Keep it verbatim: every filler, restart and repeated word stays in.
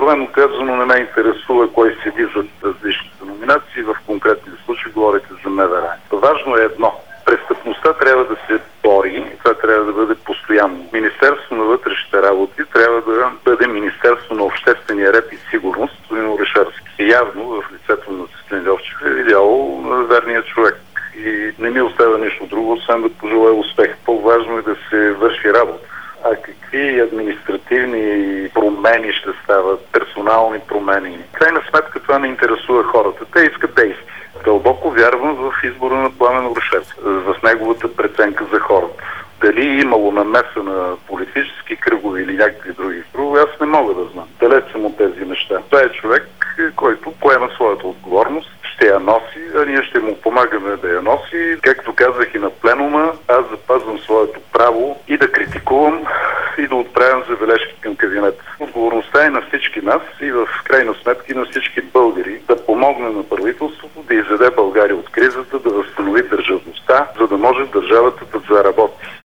Откровено казано, не ме интересува кой седи зад различните номинации. В конкретния случай говорите за МВР. Важно е едно. Престъпността трябва да се бори, това трябва да бъде постоянно. Министерство на вътрешните работи трябва да бъде Министерство на обществения ред и сигурност, господин Орешарски. Явно в лицето на Цветлин Йовчев е видял верния човек. И не ми остава нищо друго, освен да пожелая успех. По-важно е да се върши работа. А какви административни промени ще стават, персонални промени? В крайна сметка това не интересува хората. Те искат действия. Дълбоко вярвам в избора на Пламен Орешарски, в неговата преценка за хората. Дали е имало намеса на политически кръгове или някакви други кръгове, аз не мога да знам. Далеч съм от тези неща. Това е човек, който поема своята отговорност, ще я носи, а ние ще му помагаме да я носи. Както казах и на пленума, аз запазвам своето право и да критикувам, и да отправям забележки към кабинета. Отговорността е на всички нас и в крайна сметка и на всички българи да помогне на правителството да изведе България от кризата, да възстанови държавността, за да може държавата да заработи.